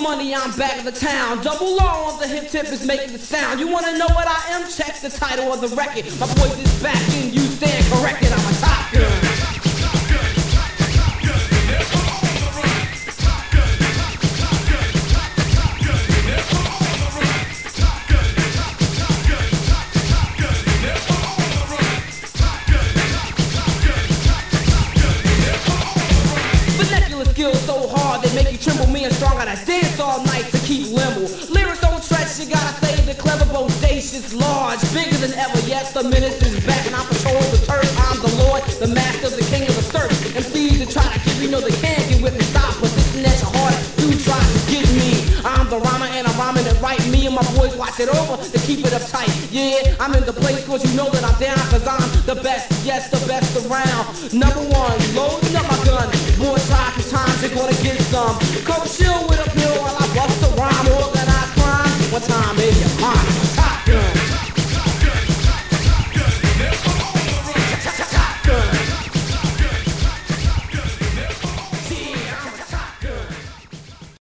money, I'm back in the town. Double R on the hip tip is making the sound. You wanna know what I am? Check the title of the record. My voice is back and you stand corrected. I'm a top gun. Skills so hard they make you tremble. Me and strong, gotta dance all night to keep limble. Lyrics don't stretch, you gotta say the clever, bodacious, large, bigger than ever. Yes, the menace is back and I patrol the turf. I'm the Lord, the master, the king of the surf. MCs that try to give you know they can't get with me. Stop position at your heart, you try to get me. I'm the rhymer and I'm rhyming it right. Me and my boys watch it over to keep it uptight. Yeah, I'm in the place cause you know that I'm down, cause I'm the best, yes, the best around. Number one,